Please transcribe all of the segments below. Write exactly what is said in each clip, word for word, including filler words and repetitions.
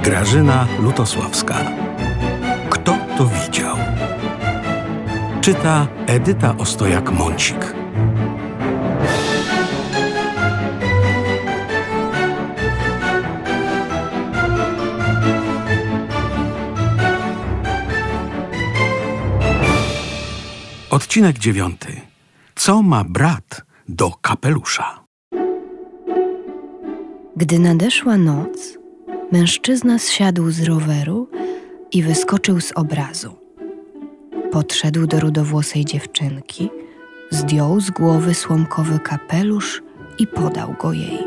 Grażyna Lutosławska. Kto to widział? Czyta Edyta Ostojak-Mącik. Odcinek dziewiąty. Co ma brat do kapelusza? Gdy nadeszła noc, mężczyzna zsiadł z roweru i wyskoczył z obrazu. Podszedł do rudowłosej dziewczynki, zdjął z głowy słomkowy kapelusz i podał go jej.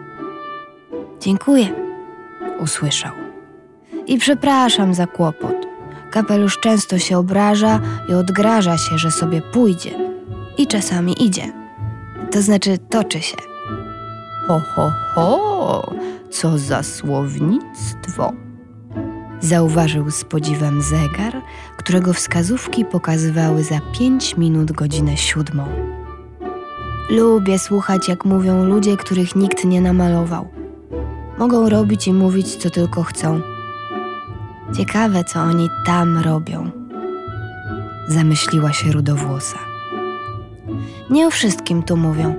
Dziękuję, usłyszał. I przepraszam za kłopot. Kapelusz często się obraża i odgraża się, że sobie pójdzie. I czasami idzie. To znaczy toczy się. Ho, ho, ho, co za słownictwo! Zauważył z podziwem zegar, którego wskazówki pokazywały za pięć minut godzinę siódmą. Lubię słuchać, jak mówią ludzie, których nikt nie namalował. Mogą robić i mówić, co tylko chcą. Ciekawe, co oni tam robią. Zamyśliła się rudowłosa. Nie o wszystkim tu mówią.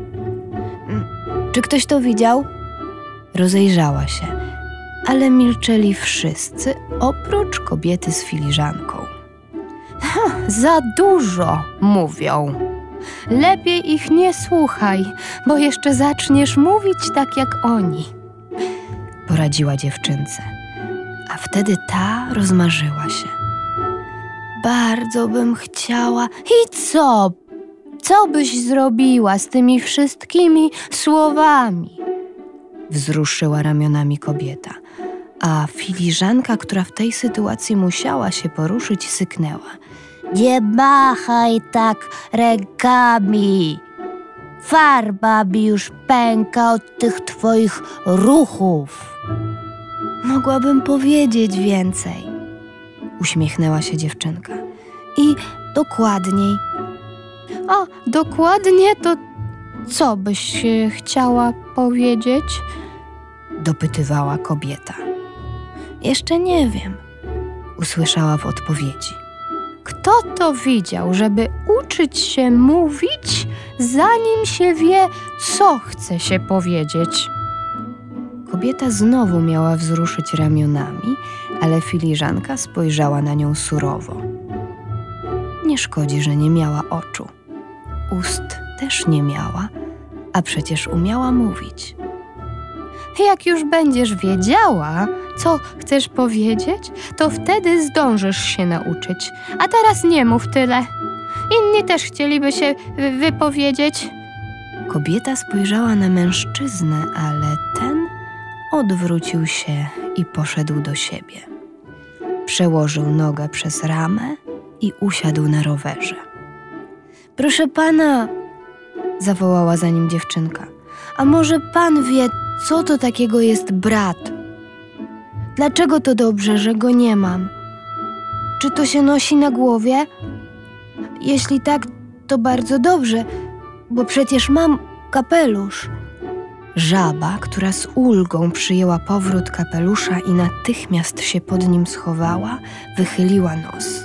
Czy ktoś to widział? Rozejrzała się, ale milczeli wszyscy, oprócz kobiety z filiżanką. Ha, za dużo mówią. Lepiej ich nie słuchaj, bo jeszcze zaczniesz mówić tak jak oni. Poradziła dziewczynce, a wtedy ta rozmarzyła się. Bardzo bym chciała. I co? Co byś zrobiła z tymi wszystkimi słowami? Wzruszyła ramionami kobieta, a filiżanka, która w tej sytuacji musiała się poruszyć, syknęła. Nie machaj tak rękami. Farba mi już pęka od tych twoich ruchów. Mogłabym powiedzieć więcej. Uśmiechnęła się dziewczynka. I dokładniej. A dokładnie to co byś chciała powiedzieć? Dopytywała kobieta. Jeszcze nie wiem, usłyszała w odpowiedzi. Kto to widział, żeby uczyć się mówić, zanim się wie, co chce się powiedzieć? Kobieta znowu miała wzruszyć ramionami, ale filiżanka spojrzała na nią surowo. Nie szkodzi, że nie miała oczu. Ust też nie miała, a przecież umiała mówić. Jak już będziesz wiedziała, co chcesz powiedzieć, to wtedy zdążysz się nauczyć. A teraz nie mów tyle. Inni też chcieliby się wy- wypowiedzieć. Kobieta spojrzała na mężczyznę, ale ten odwrócił się i poszedł do siebie. Przełożył nogę przez ramę i usiadł na rowerze. Proszę pana, zawołała za nim dziewczynka, a może pan wie, co to takiego jest brat? Dlaczego to dobrze, że go nie mam? Czy to się nosi na głowie? Jeśli tak, to bardzo dobrze, bo przecież mam kapelusz. Żaba, która z ulgą przyjęła powrót kapelusza i natychmiast się pod nim schowała, wychyliła nos.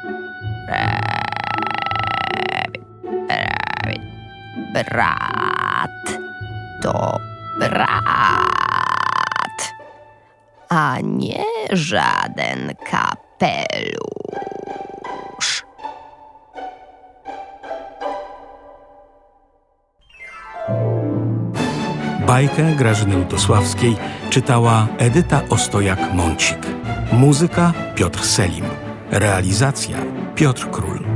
Brat to brat, a nie żaden kapelusz. Bajkę Grażyny Lutosławskiej czytała Edyta Ostojak-Mącik. Muzyka Piotr Selim. Realizacja Piotr Król.